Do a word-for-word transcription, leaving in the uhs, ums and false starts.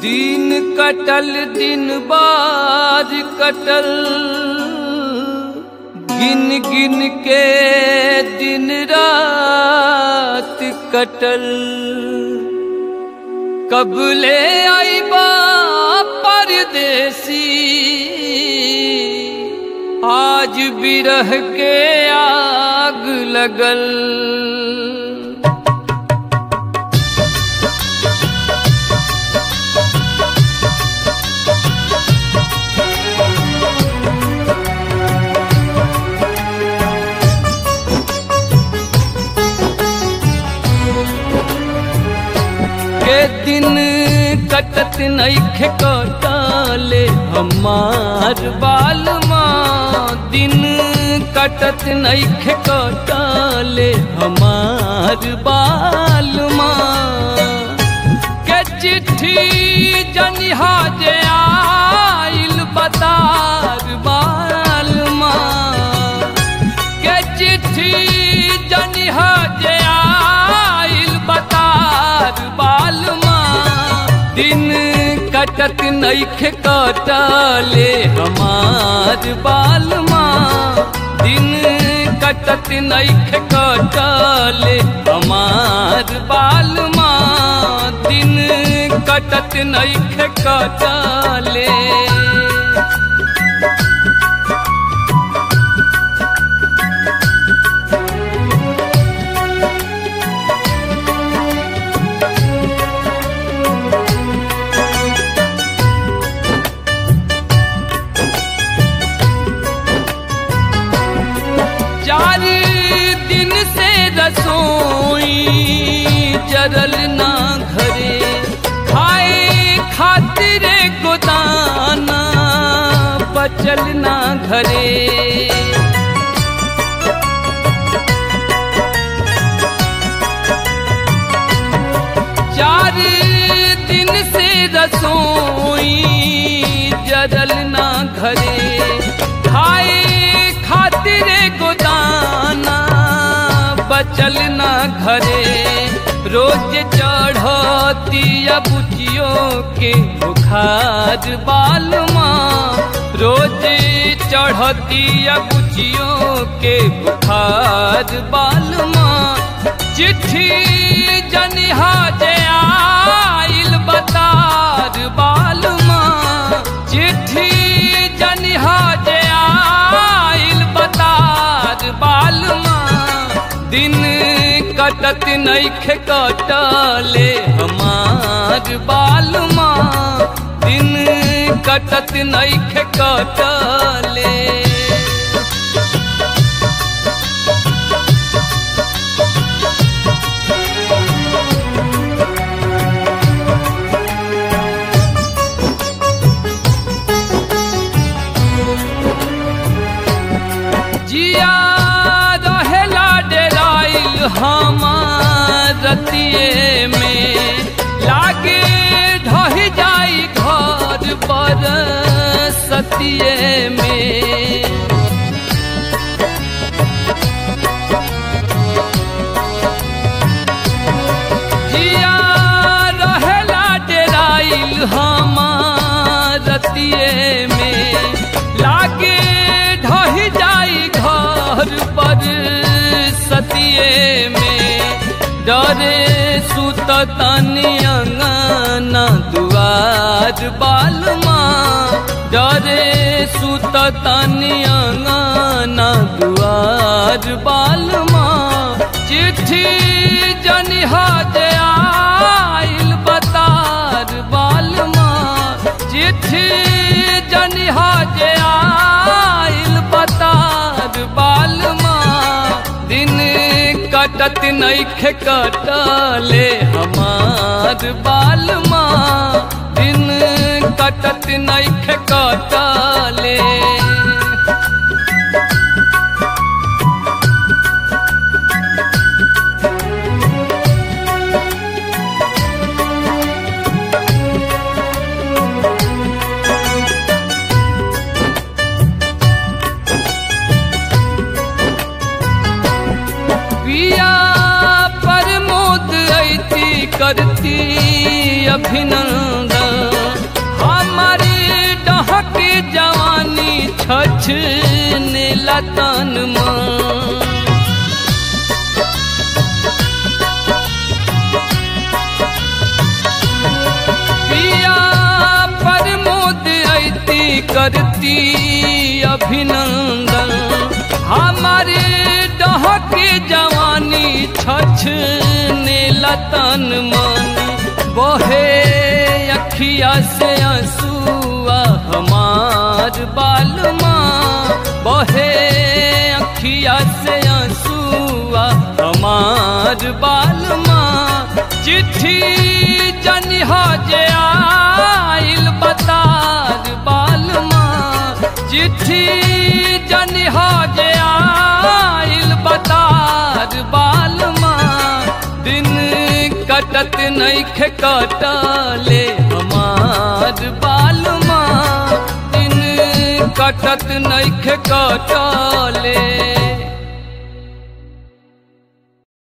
दिन कटल दिन बार कटल गिन गिन के दिन रात कटल। कब ले आईबा परदेसी आज बिरह के आग लगल। के दिन कटत नइखे कटले हमार बालमा, दिन कटत नइखे कटले हमार बालमा। के चिट्ठी जनिहा जे आइल बतार बालमा, के चिट्ठी जनिहा जे आइल बतार बालमा। दिन कटत नइखे कटले हमार बालमा, दिन कटत नइखे कटले हमार बालमा, दिन कटत नइखे कटले। चार दिन से रसोई जरल ना घरे, खाए खातिर गोदाना बचल ना घरे। चार दिन से रसोई जरल ना घरे, खाए खातिर गोदाना बचल ना घरे। रोज चढ़ती बुचियों के बुखार बालमा, रोज चढ़ती बुचियों के बुखार बालमा। चिट्ठी जनिहा जे आइल बतार बालमा, चिट्ठी जनिहा जे आइल बतार बालमा। दिन कटत नइखे कटले हमार बालमा, दिन कटत नइखे कटले। जिया रहेला डेराइल हमार रतिये में, लागे ढह जाई घर पर सतिये में। जिया रहेला डेराइल हमार रतिये में, लागे ढह जाई घर पर सतिये में। डरे सुततानी अंगना दुआर बालमा, डरे सुततानी अंगना दुआर बालमा। चिट्ठी जनिहा जे आइल बतार बालमा, चिट्ठी जनिहा जे आइल बतार बालमा। दिन कटत नइखे कटले हमार बालमा, दिन कटत नइखे कटले। पिया प्रमोद ऐती करती अभिनंदन, डहके जवानी छछ ने लतन मन पिया प्रमोद ऐती करती अभिनंदन हमारे डहके जवानी छछ ने लतन मन बहे अखिया से आंसुआ हमार बालमा बहे अखिया से आंसुआ हमार बालमा चिट्ठी जनिहा जे आइल बतार बालमा चिट्ठी जनिहा जे आइल बतार बालमा दिन कटत नइखे कटले हमार बालमा दिन कटत नइखे कटले।